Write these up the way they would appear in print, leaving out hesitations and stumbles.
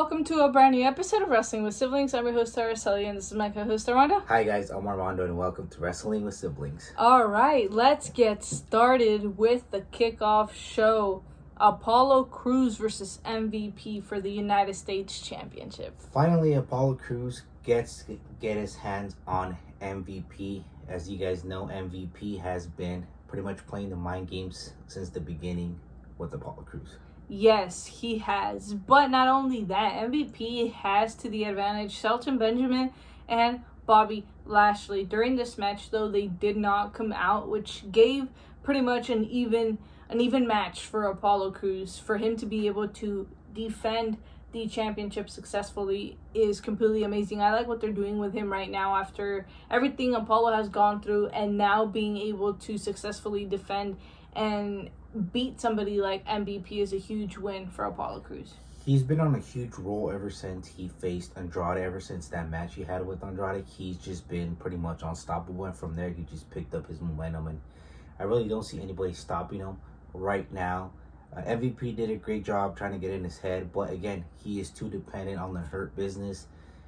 welcome to a brand new episode of Wrestling with Siblings. I'm your host, Araceli, and this is my co-host, Armando. Hi guys, I'm Armando, and welcome to Wrestling with Siblings. Alright, let's get started with the kickoff show. Apollo Crews versus MVP for the United States Championship. Finally, Apollo Crews gets to get his hands on MVP. As you guys know, MVP has been pretty much playing the mind games since the beginning with Apollo Crews. Yes, he has. But not only that, MVP has to the advantage Shelton Benjamin and Bobby Lashley. During this match, though, they did not come out, which gave pretty much an even match for Apollo Crews. For him to be able to defend the championship successfully is completely amazing. I like what they're doing with him right now after everything Apollo has gone through, and now being able to successfully defend and beat somebody like MVP is a huge win for Apollo Crews. He's been on a huge roll ever since he faced Andrade. Ever since that match he had with Andrade, he's just been pretty much unstoppable, and from there he just picked up his momentum, and I really don't see anybody stopping him right now. MVP did a great job trying to get in his head, but again, he is too dependent on the Hurt Business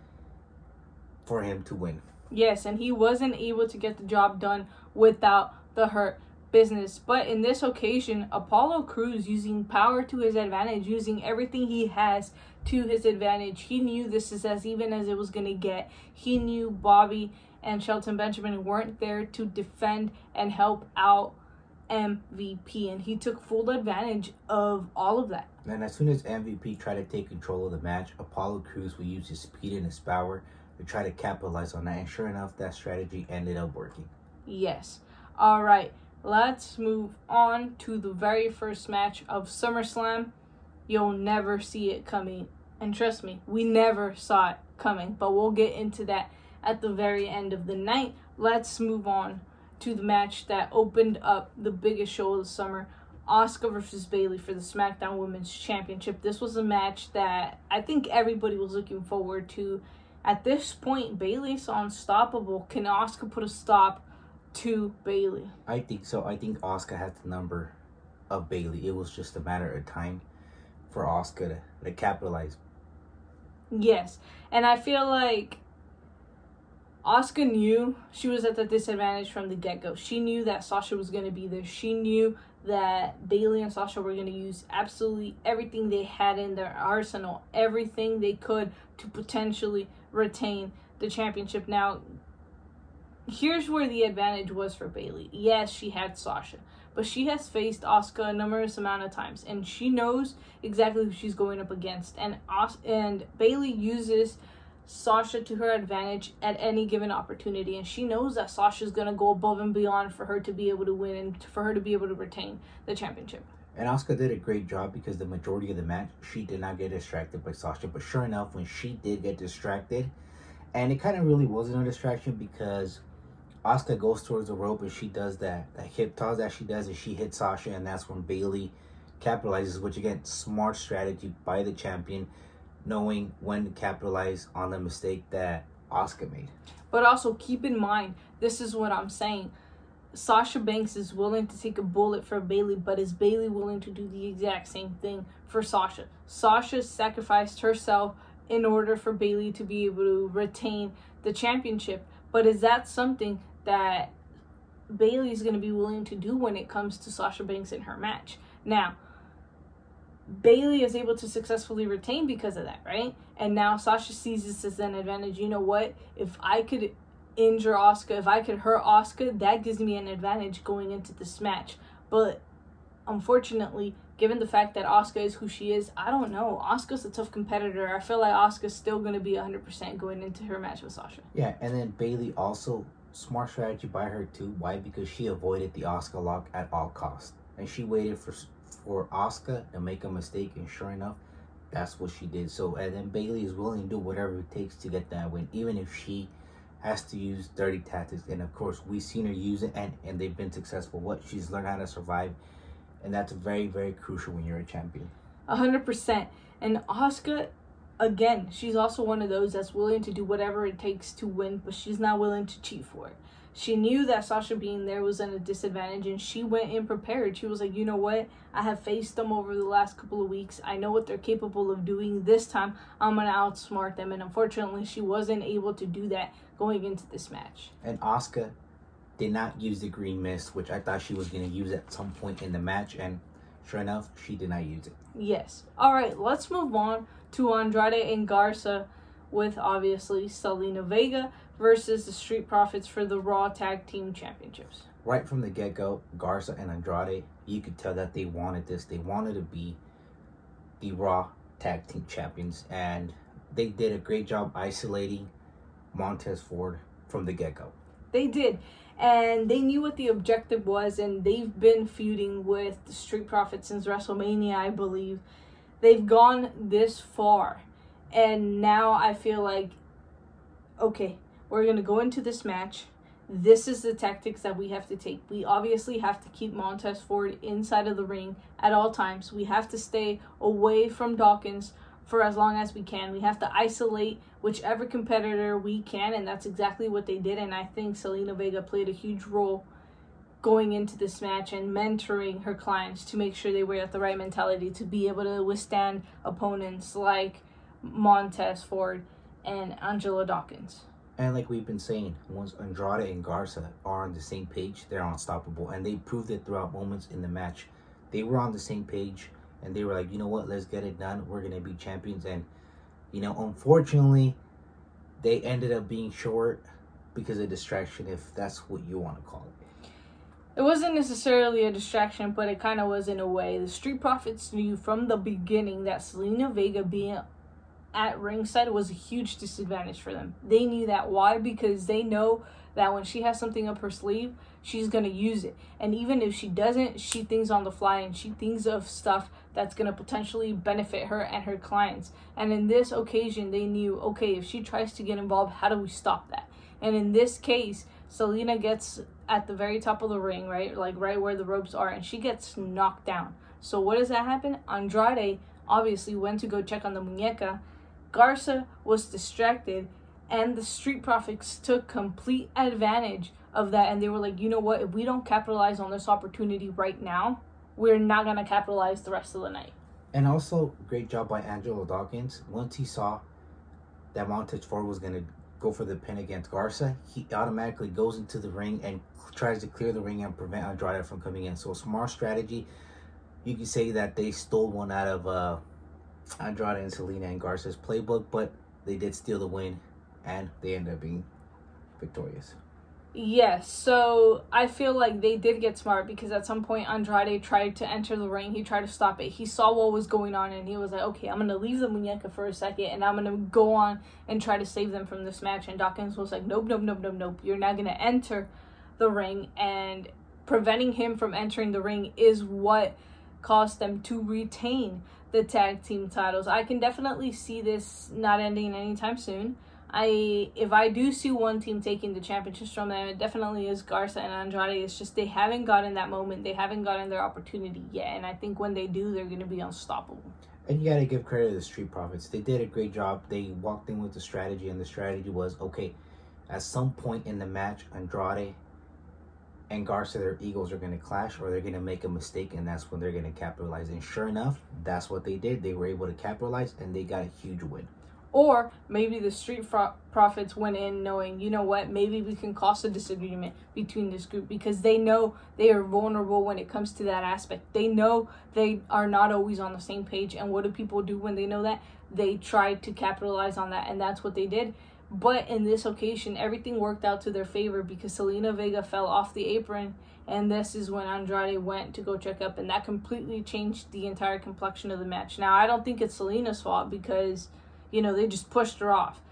for him to win. Yes, and he wasn't able to get the job done without the Hurt Business. But in this occasion, Apollo Crews, using power to his advantage, using everything he has to his advantage, he knew this is as even as it was going to get. He knew Bobby and Shelton Benjamin weren't there to defend and help out MVP, and he took full advantage of all of that. And as soon as MVP tried to take control of the match, Apollo Crews will use his speed and his power to try to capitalize on that, and sure enough, that strategy ended up working. Yes. All right. Let's move on to the very first match of SummerSlam. You'll never see it coming. And trust me, we never saw it coming. But we'll get into that at the very end of the night. Let's move on to the match that opened up the biggest show of the summer. Asuka versus Bayley for the SmackDown Women's Championship. This was a match that I think everybody was looking forward to. At this point, Bayley's unstoppable. Can Asuka put a stop to Bayley? I think so. I think Asuka had the number of Bayley. It was just a matter of time for Asuka to capitalize. Yes, and I feel like Asuka knew she was at the disadvantage from the get-go. She knew that Sasha was going to be there. She knew that Bayley and Sasha were going to use absolutely everything they had in their arsenal, everything they could to potentially retain the championship. Now, here's where the advantage was for Bayley. Yes, she had Sasha, but she has faced Asuka a numerous amount of times, and she knows exactly who she's going up against. And Bayley uses Sasha to her advantage at any given opportunity, and she knows that Sasha's going to go above and beyond for her to be able to win and for her to be able to retain the championship. And Asuka did a great job because the majority of the match, she did not get distracted by Sasha. But sure enough, when she did get distracted, and it kind of really wasn't a distraction because Asuka goes towards the rope and she does that hip toss that she does, and she hits Sasha, and that's when Bayley capitalizes, which again, smart strategy by the champion, knowing when to capitalize on the mistake that Asuka made. But also keep in mind, this is what I'm saying. Sasha Banks is willing to take a bullet for Bayley, but is Bayley willing to do the exact same thing for Sasha? Sasha sacrificed herself in order for Bayley to be able to retain the championship. But is that something that Bayley is going to be willing to do when it comes to Sasha Banks in her match? Now, Bayley is able to successfully retain because of that, right? And now Sasha sees this as an advantage. You know what? If I could injure Asuka, if I could hurt Asuka, that gives me an advantage going into this match. But unfortunately, given the fact that Asuka is who she is, I don't know. Asuka's a tough competitor. I feel like Asuka's still going to be 100% going into her match with Sasha. Yeah, and then Bayley also, smart strategy by her too. Why? Because she avoided the Asuka lock at all costs. And she waited for Asuka to make a mistake, and sure enough, that's what she did. So, and then Bayley is willing to do whatever it takes to get that win, even if she has to use dirty tactics. And of course, we've seen her use it, and they've been successful. She's learned how to survive, and that's very, very crucial when you're a champion. 100%. And Asuka again, she's also one of those that's willing to do whatever it takes to win, but she's not willing to cheat for it. She knew that Sasha being there was at a disadvantage, and she went in prepared. She was like, you know what? I have faced them over the last couple of weeks. I know what they're capable of doing. This time, I'm going to outsmart them. And unfortunately, she wasn't able to do that going into this match. And Asuka did not use the green mist, which I thought she was going to use at some point in the match. And sure enough, she did not use it. Yes. All right, let's move on to Andrade and Garza with, obviously, Zelina Vega versus the Street Profits for the Raw Tag Team Championships. Right from the get-go, Garza and Andrade, you could tell that they wanted this. They wanted to be the Raw Tag Team Champions, and they did a great job isolating Montez Ford from the get-go. They did, and they knew what the objective was, and they've been feuding with the Street Profits since WrestleMania, I believe. They've gone this far, and now I feel like, okay, we're going to go into this match. This is the tactics that we have to take. We obviously have to keep Montez Ford inside of the ring at all times. We have to stay away from Dawkins for as long as we can. We have to isolate whichever competitor we can, and that's exactly what they did. And I think Zelina Vega played a huge role going into this match and mentoring her clients to make sure they were at the right mentality to be able to withstand opponents like Montez Ford and Angelo Dawkins. And like we've been saying, once Andrade and Garza are on the same page, they're unstoppable. And they proved it throughout moments in the match. They were on the same page, and they were like, you know what, let's get it done. We're going to be champions. And, you know, unfortunately, they ended up being short because of distraction, if that's what you want to call it. It wasn't necessarily a distraction, but it kind of was in a way. The Street Profits knew from the beginning that Zelina Vega being at ringside was a huge disadvantage for them. They knew that. Why? Because they know that when she has something up her sleeve, she's going to use it. And even if she doesn't, she thinks on the fly, and she thinks of stuff that's going to potentially benefit her and her clients. And in this occasion, they knew, okay, if she tries to get involved, how do we stop that? And in this case, Zelina gets at the very top of the ring, right? Like right where the ropes are, and she gets knocked down. So what does that happen? Andrade obviously went to go check on the muñeca. Garza was distracted, and the Street Profits took complete advantage of that, and they were like, you know what, if we don't capitalize on this opportunity right now, we're not going to capitalize the rest of the night. And also, great job by Angelo Dawkins. Once he saw that Montez Ford was going to go for the pin against Garza, he automatically goes into the ring and tries to clear the ring and prevent Andrade from coming in. So, smart strategy. You can say that they stole one out of Andrade and Zelina and Garza's playbook, but they did steal the win, and they ended up being victorious. Yes, so I feel like they did get smart, because at some point Andrade tried to enter the ring. He tried to stop it. He saw what was going on, and he was like, okay, I'm going to leave the muñeca for a second, and I'm going to go on and try to save them from this match. And Dawkins was like, nope. You're not going to enter the ring, and preventing him from entering the ring is what caused them to retain the tag team titles. I can definitely see this not ending anytime soon. If I do see one team taking the championships from them, it definitely is Garza and Andrade. It's just they haven't gotten that moment. They haven't gotten their opportunity yet. And I think when they do, they're going to be unstoppable. And you got to give credit to the Street Profits. They did a great job. They walked in with the strategy, and the strategy was, okay, at some point in the match, Andrade and Garza, their egos are going to clash, or they're going to make a mistake, and that's when they're going to capitalize. And sure enough, that's what they did. They were able to capitalize, and they got a huge win. Or maybe the Street Profits went in knowing, you know what, maybe we can cause a disagreement between this group, because they know they are vulnerable when it comes to that aspect. They know they are not always on the same page. And what do people do when they know that? They try to capitalize on that, and that's what they did. But in this occasion, everything worked out to their favor, because Zelina Vega fell off the apron, and this is when Andrade went to go check up, and that completely changed the entire complexion of the match. Now, I don't think it's Zelina's fault, because, you know, they just pushed her off.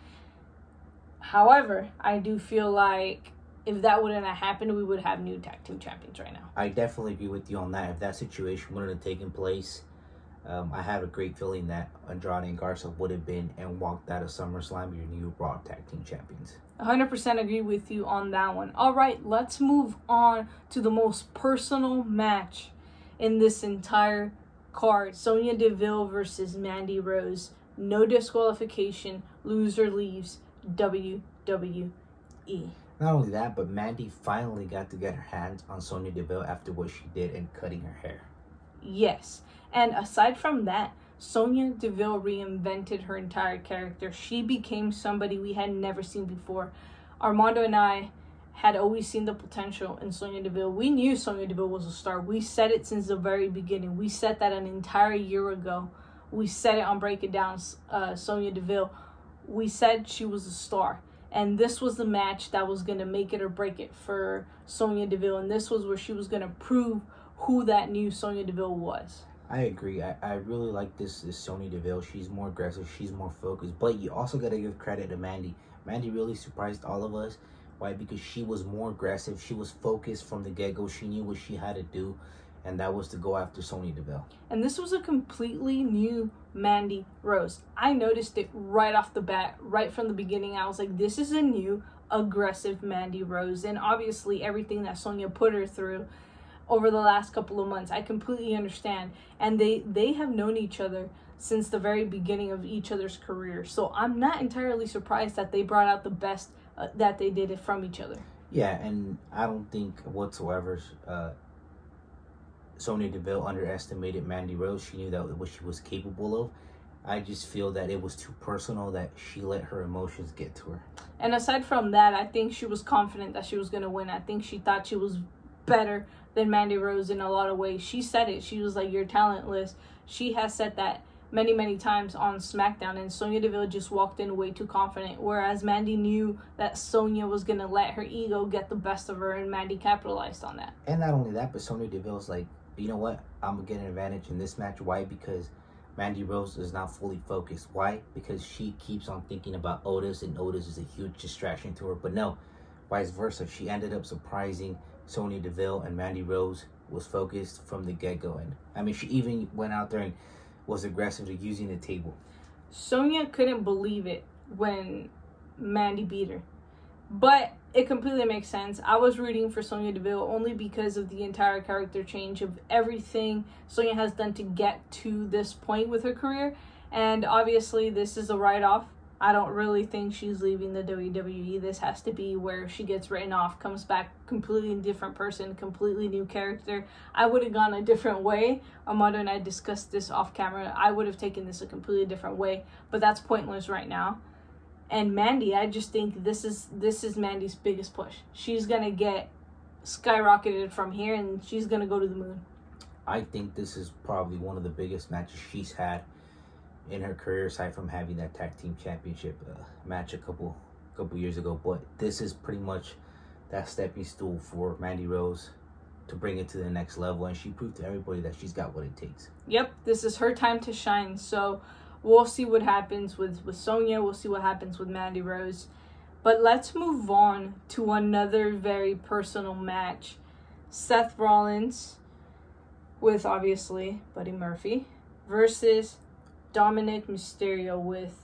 However, I do feel like if that wouldn't have happened, we would have new tag team champions right now. I definitely agree with you on that. If that situation wouldn't have taken place, I have a great feeling that Andrade and Garza would have been and walked out of SummerSlam your new Raw Tag Team Champions. 100% agree with you on that one. All right, let's move on to the most personal match in this entire card. Sonya Deville versus Mandy Rose no disqualification, loser leaves WWE. Not only that, but Mandy finally got to get her hands on Sonya Deville after what she did in cutting her hair. Yes. And aside from that, Sonya Deville reinvented her entire character. She became somebody we had never seen before. Armando and I had always seen the potential in Sonya Deville. We knew Sonya Deville was a star. We said it since the very beginning. We said that an entire year ago. We said it on Break It Down, Sonya Deville. We said she was a star. And this was the match that was going to make it or break it for Sonya Deville. And this was where she was going to prove who that new Sonya Deville was. I agree. I really like this Sonya Deville. She's more aggressive. She's more focused. But you also got to give credit to Mandy. Mandy really surprised all of us. Why? Because she was more aggressive. She was focused from the get-go. She knew what she had to do. And that was to go after Sonya Deville. And this was a completely new Mandy Rose. I noticed it right off the bat, right from the beginning. I was like, this is a new, aggressive Mandy Rose. And obviously, everything that Sonya put her through over the last couple of months, I completely understand. And they have known each other since the very beginning of each other's career. So I'm not entirely surprised that they brought out the best that they did from each other. Yeah, and I don't think whatsoever Sonya Deville underestimated Mandy Rose. She knew that what she was capable of. I just feel that it was too personal, that she let her emotions get to her. And aside from that, I think she was confident that she was going to win. I think she thought she was better than Mandy Rose in a lot of ways. She said it. She was like, you're talentless. She has said that many, many times on SmackDown. And Sonya Deville just walked in way too confident. Whereas Mandy knew that Sonya was going to let her ego get the best of her. And Mandy capitalized on that. And not only that, but Sonya Deville's like, you know what? I'm going to get an advantage in this match. Why? Because Mandy Rose is not fully focused. Why? Because she keeps on thinking about Otis, and Otis is a huge distraction to her. But no, vice versa. She ended up surprising Sonya Deville, and Mandy Rose was focused from the get-go. And I mean, she even went out there and was aggressive to using the table. Sonya couldn't believe it when Mandy beat her. But it completely makes sense. I was rooting for Sonya Deville only because of the entire character change of everything Sonya has done to get to this point with her career. And obviously, this is a write-off. I don't really think she's leaving the WWE. This has to be where she gets written off, comes back completely different person, completely new character. I would have gone a different way. Armando and I discussed this off camera. I would have taken this a completely different way, but that's pointless right now. And Mandy, I just think this is Mandy's biggest push. She's going to get skyrocketed from here, and she's going to go to the moon. I think this is probably one of the biggest matches she's had in her career, aside from having that tag team championship match a couple years ago. But this is pretty much that stepping stool for Mandy Rose to bring it to the next level. And she proved to everybody that she's got what it takes. Yep, this is her time to shine. So we'll see what happens with Sonya. We'll see what happens with Mandy Rose. But let's move on to another very personal match. Seth Rollins with, obviously, Buddy Murphy versus Dominic Mysterio with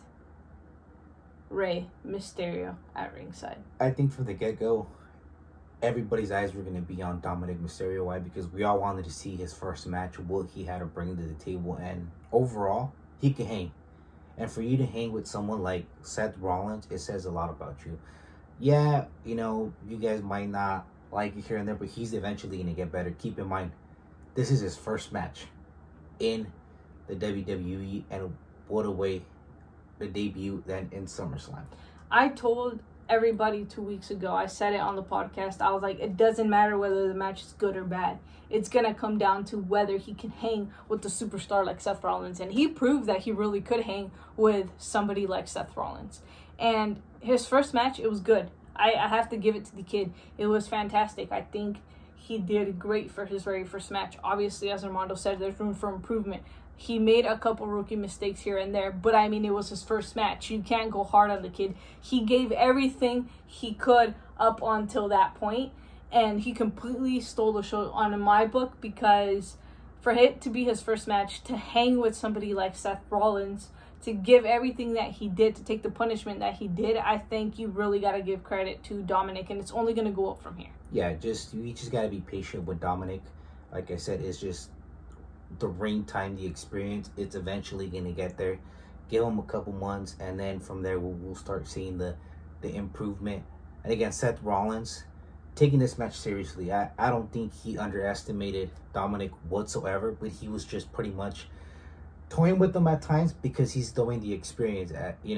Rey Mysterio at ringside. I think from the get-go, everybody's eyes were going to be on Dominic Mysterio. Why? Because we all wanted to see his first match, what he had to bring to the table. And overall, he can hang. And for you to hang with someone like Seth Rollins, it says a lot about you. Yeah, you know, you guys might not like it here and there, but he's eventually going to get better. Keep in mind, this is his first match in the WWE, and what a way to debut than in SummerSlam. I told everybody 2 weeks ago, I said it on the podcast, I was like, it doesn't matter whether the match is good or bad. It's going to come down to whether he can hang with the superstar like Seth Rollins. And he proved that he really could hang with somebody like Seth Rollins. And his first match, it was good. I have to give it to the kid. It was fantastic. I think he did great for his very first match. Obviously, as Armando said, there's room for improvement. He made a couple rookie mistakes here and there, but I mean, it was his first match. You can't go hard on the kid. He gave everything he could up until that point, and he completely stole the show on my book, because for it to be his first match, to hang with somebody like Seth Rollins, to give everything that he did, to take the punishment that he did, I think you really got to give credit to Dominic, and it's only going to go up from here. Yeah, you just got to be patient with Dominic. Like I said, it's just the ring time, the experience. It's eventually going to get there. Give him a couple months, and then from there we'll start seeing the improvement. And again, Seth Rollins taking this match seriously. I don't think he underestimated Dominic whatsoever, but he was just pretty much toying with them at times because he's doing the experience.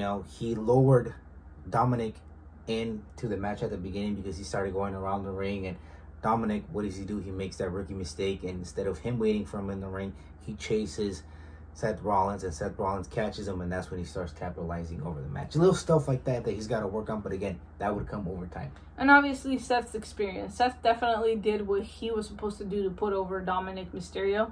He lowered Dominic into the match at the beginning because he started going around the ring, and Dominic, what does he do? He makes that rookie mistake, and instead of him waiting for him in the ring, he chases Seth Rollins, and Seth Rollins catches him, and that's when he starts capitalizing over the match. Little stuff like that he's got to work on, but again, that would come over time. And obviously Seth's experience. Seth definitely did what he was supposed to do to put over Dominic Mysterio.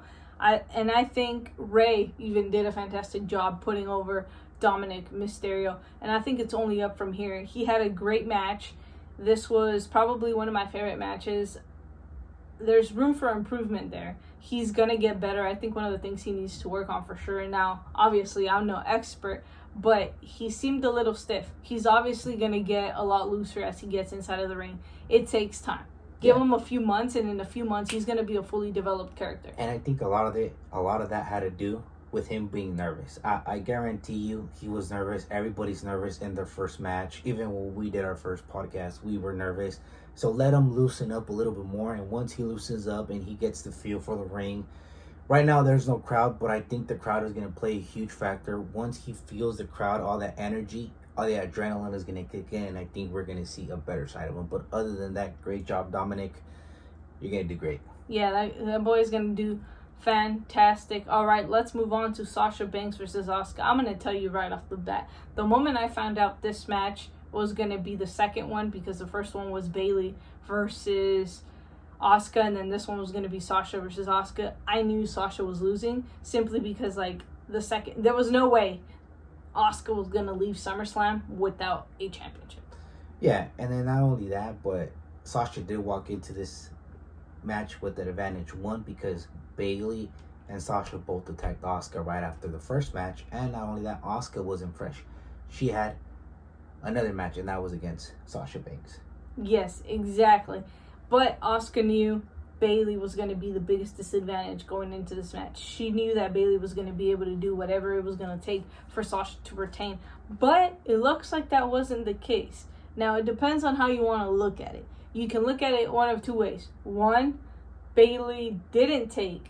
I think Rey even did a fantastic job putting over Dominic Mysterio, and I think it's only up from here. He had a great match. This was probably one of my favorite matches. There's room for improvement there. He's going to get better. I think one of the things he needs to work on for sure. And now, obviously, I'm no expert, but he seemed a little stiff. He's obviously going to get a lot looser as he gets inside of the ring. It takes time. Give him a few months, and in a few months, he's going to be a fully developed character. And I think a lot of that had to do with him being nervous. I guarantee you he was nervous. Everybody's nervous in their first match. Even when we did our first podcast, we were nervous. So let him loosen up a little bit more. And once he loosens up and he gets the feel for the ring, right now there's no crowd, but I think the crowd is going to play a huge factor. Once he feels the crowd, all that energy, all the adrenaline is going to kick in, and I think we're going to see a better side of him. But other than that, great job, Dominic. You're going to do great. Yeah, that boy's going to do fantastic. All right, let's move on to Sasha Banks versus Asuka. I'm going to tell you right off the bat, the moment I found out this match was going to be the second one, because the first one was Bayley versus Asuka, and then this one was going to be Sasha versus Asuka, I knew Sasha was losing, simply because there was no way Asuka was going to leave SummerSlam without a championship. Yeah, and then not only that, but Sasha did walk into this match with an advantage. One, because Bayley and Sasha both attacked Asuka right after the first match, and not only that, Asuka wasn't fresh. She had another match, and that was against Sasha Banks. Yes, exactly. But Asuka knew Bayley was going to be the biggest disadvantage going into this match. She knew that Bayley was going to be able to do whatever it was going to take for Sasha to retain. But it looks like that wasn't the case. Now, it depends on how you want to look at it. You can look at it one of two ways. One, Bayley didn't take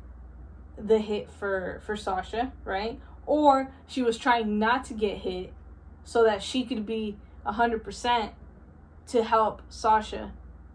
the hit for Sasha, right? Or she was trying not to get hit so that she could be 100% to help Sasha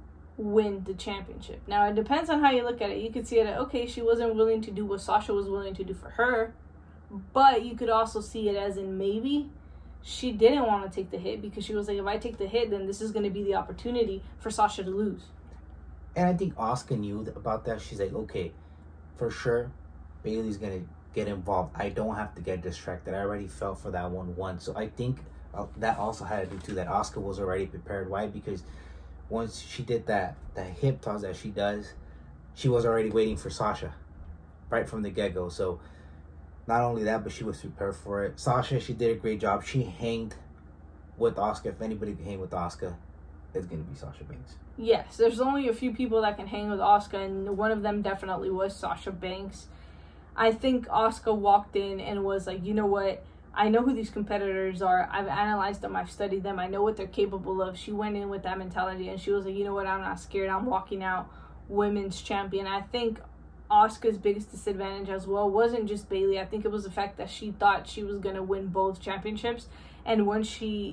win the championship. Now, it depends on how you look at it. You could see it as, okay, she wasn't willing to do what Sasha was willing to do for her. But you could also see it as in maybe she didn't want to take the hit, because she was like, if I take the hit, then this is going to be the opportunity for Sasha to lose. And I think Asuka knew about that. She's like, okay, for sure, Bayley's going to get involved. I don't have to get distracted. I already felt for that one once. So I think that also had to do too, that Asuka was already prepared. Why? Because once she did that hip toss that she does, she was already waiting for Sasha right from the get-go. So not only that, but she was prepared for it. Sasha, she did a great job. She hanged with Asuka. If anybody can hang with Asuka, it's going to be Sasha Banks. Yes, there's only a few people that can hang with Asuka, and one of them definitely was Sasha Banks. I think Asuka walked in and was like, you know what? I know who these competitors are. I've analyzed them. I've studied them. I know what they're capable of. She went in with that mentality, and she was like, you know what? I'm not scared. I'm walking out women's champion. I think Asuka's biggest disadvantage as well wasn't just Bayley. I think it was the fact that she thought she was going to win both championships. And when she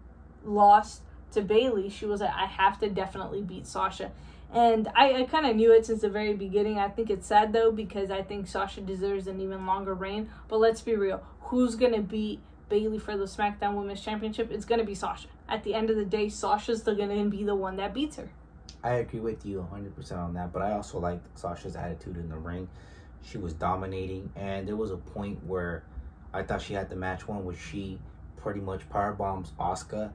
lost to Bayley, she was like, I have to definitely beat Sasha. And I kind of knew it since the very beginning. I think it's sad, though, because I think Sasha deserves an even longer reign. But let's be real. Who's going to beat Bayley for the SmackDown Women's Championship? It's going to be Sasha. At the end of the day, Sasha's still going to be the one that beats her. I agree with you 100% on that. But I also liked Sasha's attitude in the ring. She was dominating. And there was a point where I thought she had the match won, where she pretty much powerbombs Asuka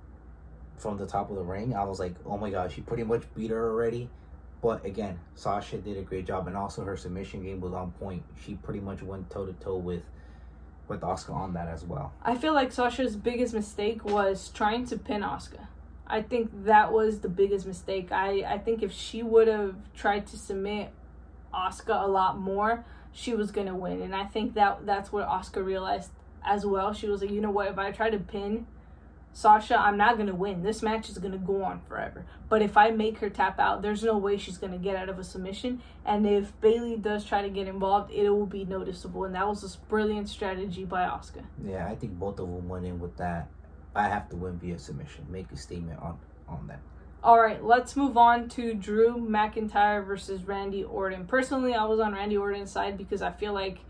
from the top of the ring. I was like, oh my god, she pretty much beat her already. But again, Sasha did a great job, and also her submission game was on point. She pretty much went toe to toe with Asuka on that as well. I feel like Sasha's biggest mistake was trying to pin Asuka. I think that was the biggest mistake. I think if she would have tried to submit Asuka a lot more, she was gonna win. And I think that's where Asuka realized as well. She was like, you know what, if I try to pin Sasha, I'm not going to win. This match is going to go on forever. But if I make her tap out, there's no way she's going to get out of a submission. And if Bayley does try to get involved, it will be noticeable. And that was a brilliant strategy by Asuka. Yeah, I think both of them went in with that. I have to win via submission. Make a statement on that. All right, let's move on to Drew McIntyre versus Randy Orton. Personally, I was on Randy Orton's side because I feel like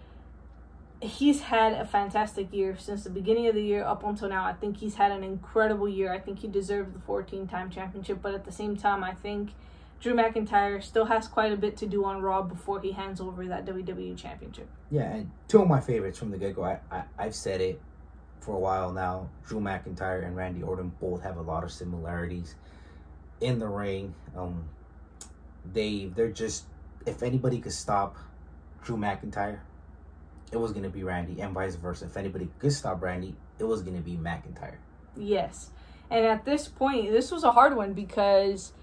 he's had a fantastic year since the beginning of the year up until now. I think he's had an incredible year. I think he deserved the 14-time championship, but at the same time, I think Drew McIntyre still has quite a bit to do on Raw before he hands over that WWE championship. Yeah, and two of my favorites from the get-go, I've said it for a while now. Drew McIntyre and Randy Orton both have a lot of similarities in the ring. They're just, if anybody could stop Drew McIntyre, it was going to be Randy, and vice versa. If anybody could stop Randy, it was going to be McIntyre. Yes. And at this point, this was a hard one because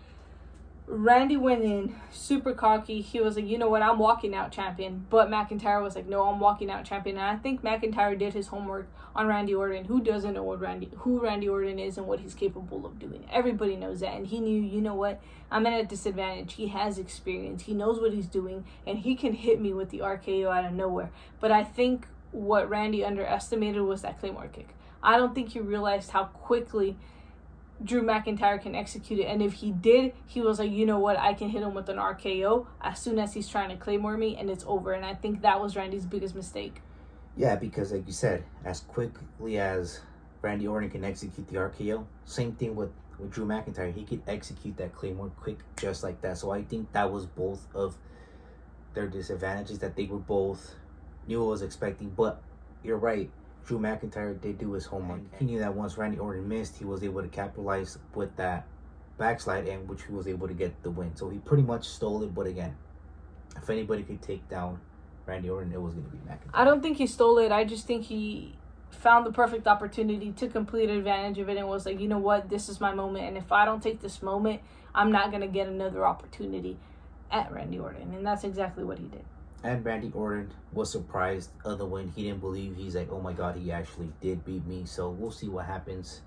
Randy went in super cocky. He was like, you know what, I'm walking out champion. But McIntyre was like, no, I'm walking out champion. And I think McIntyre did his homework on Randy Orton. Who doesn't know who Randy Orton is and what he's capable of doing? Everybody knows that. And he knew, you know what, I'm at a disadvantage. He has experience. He knows what he's doing. And he can hit me with the RKO out of nowhere. But I think what Randy underestimated was that Claymore kick. I don't think he realized how quickly Drew McIntyre can execute it. And if he did, he was like, you know what, I can hit him with an RKO as soon as he's trying to Claymore me, and it's over. And I think that was Randy's biggest mistake. Yeah, because like you said, as quickly as Randy Orton can execute the RKO, same thing with Drew McIntyre. He could execute that Claymore quick just like that. So I think that was both of their disadvantages that they were both knew what was expecting. But you're right, Drew McIntyre did do his homework. He knew that once Randy Orton missed, he was able to capitalize with that backslide, and which he was able to get the win. So he pretty much stole it. But again, if anybody could take down Randy Orton, it was going to be McIntyre. I don't think he stole it. I just think he found the perfect opportunity to complete advantage of it and was like, you know what, this is my moment. And if I don't take this moment, I'm not going to get another opportunity at Randy Orton. And that's exactly what he did. And Randy Orton was surprised of the win. He didn't believe. He's like, oh my God, he actually did beat me. So we'll see what happens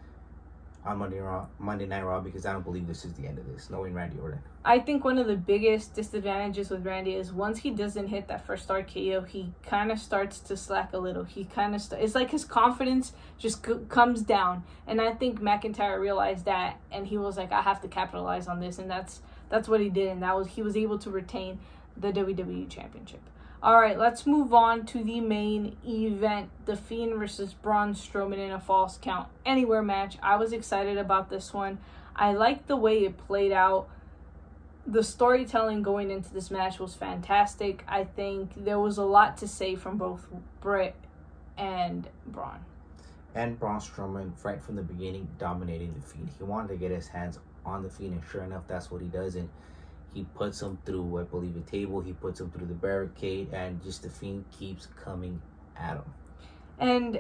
on Monday Night Raw, because I don't believe this is the end of this, knowing Randy Orton. I think one of the biggest disadvantages with Randy is once he doesn't hit that first RKO, he kind of starts to slack a little. He kind of it's like his confidence just comes down. And I think McIntyre realized that, and he was like, I have to capitalize on this. And that's what he did. And he was able to retain the WWE Championship. All right, let's move on to the main event. The Fiend versus Braun Strowman in a Falls Count Anywhere match. I was excited about this one. I liked the way it played out. The storytelling going into this match was fantastic. I think there was a lot to say from both Britt and Braun. And Braun Strowman, right from the beginning, dominating the Fiend. He wanted to get his hands on the Fiend, and sure enough, that's what he does. And he puts him through, I believe, a table. He puts him through the barricade, and just the Fiend keeps coming at him. And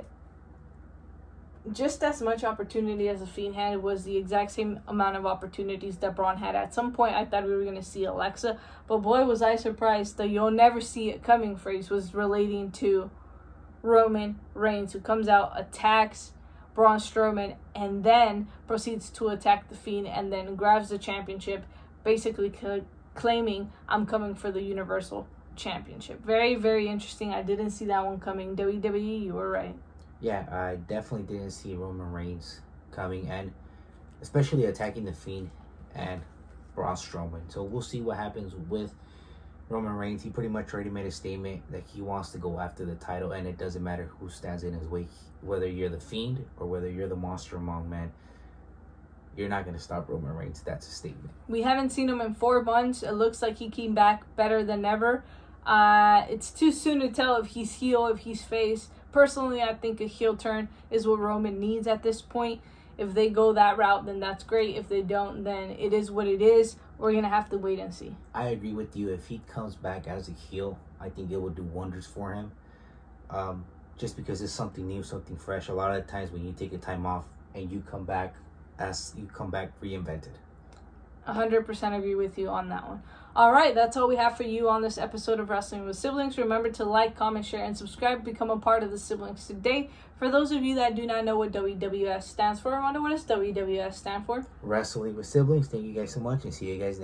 just as much opportunity as the Fiend had was the exact same amount of opportunities that Braun had. At some point, I thought we were going to see Alexa, but boy, was I surprised. The "you'll never see it coming" phrase was relating to Roman Reigns, who comes out, attacks Braun Strowman, and then proceeds to attack the Fiend, and then grabs the championship, basically claiming, I'm coming for the Universal Championship. Very, very interesting. I didn't see that one coming. WWE, you were right. Yeah, I definitely didn't see Roman Reigns coming, and especially attacking the Fiend and Braun Strowman. So we'll see what happens with Roman Reigns. He pretty much already made a statement that he wants to go after the title, and it doesn't matter who stands in his way. Whether you're the Fiend or whether you're the Monster Among Men, you're not going to stop Roman Reigns. That's a statement. We haven't seen him in 4 months. It looks like he came back better than ever. It's too soon to tell if he's heel, if he's face. Personally, I think a heel turn is what Roman needs at this point. If they go that route, then that's great. If they don't, then it is what it is. We're going to have to wait and see. I agree with you. If he comes back as a heel, I think it will do wonders for him. Just because it's something new, something fresh. A lot of the times when you take a time off and you come back reinvented. 100% agree with you on that one. All right, that's all we have for you on this episode of Wrestling with Siblings. Remember to like, comment, share, and subscribe. Become a part of the Siblings today. For those of you that do not know what WWS stands for, I wonder what does WWS stand for? Wrestling with Siblings. Thank you guys so much, and see you guys next